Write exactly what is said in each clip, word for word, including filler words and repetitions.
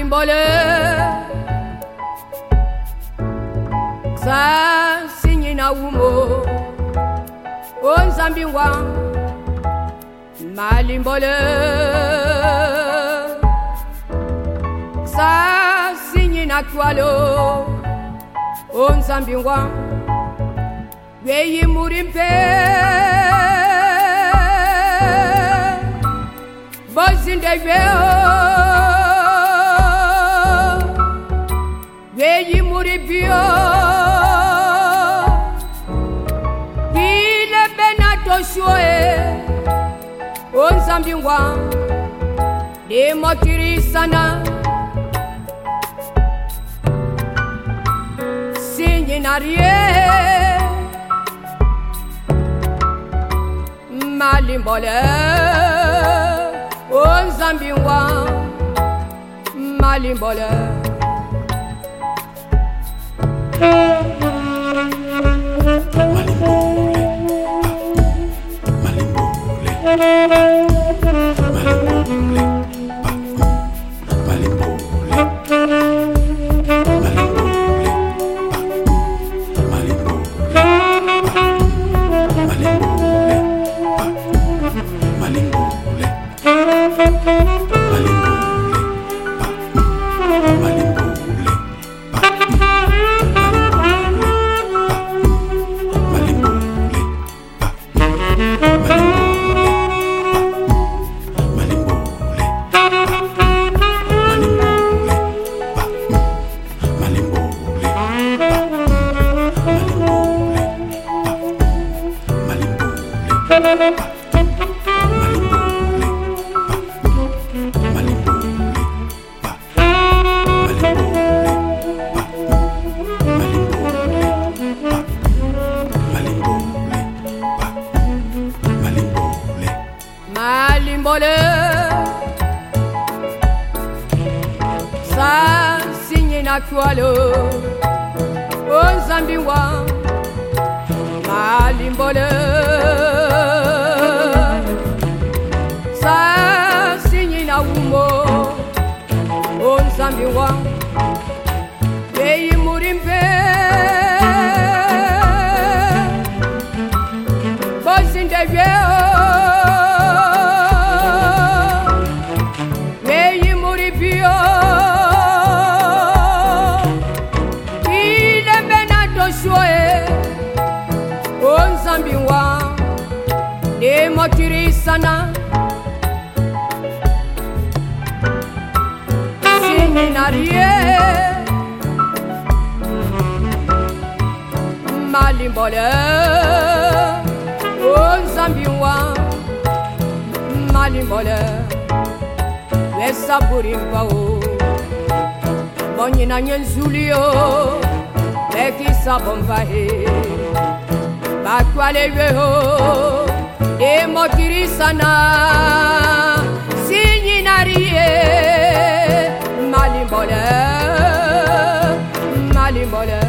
Malimbole Sa sinyina wumo Onzambingwa Malimbole Sa sinyina kwalo Onzambingwa Weyi murimpe Bozinde weo Weyi muribio Ile benato shue Onzambingwa Demo kirisana Sinyinarie Malimbole Onzambingwa Malimbole Malimbole Sa sinyina kwalo Onzambingwa Malimbole Sa sinyina wumo Onzambingwa Weyi murimpe Bozinde weo Onzambingwa Demo kirisana Sinyinarie Malimbole Onzambingwa Malimbole Wesa burimba o Bonyina nyenzulio Beki sabomvahe Bakwale weho Demo kirisana Sinyinarie Malimbole Malimbole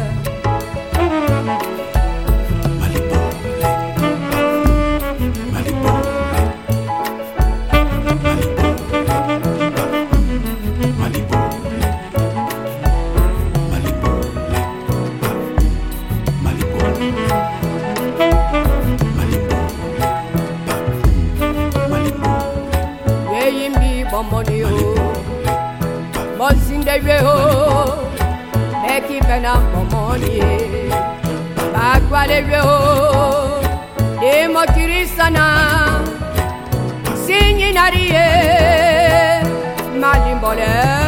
Money Bozinde weo Beki bena money Bakwale weo Demo kirisana Sinyinarie Malimbole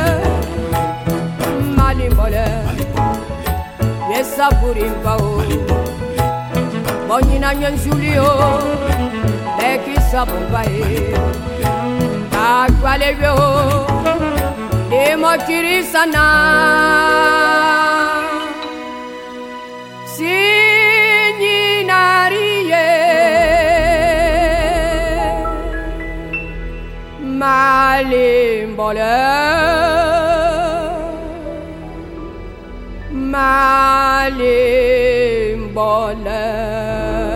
Malimbole Wesa burimba o Bonyina nyenzulio Beki sabombae Bakwale weo Demo kirisana Sinyinarie Malimbole Malimbole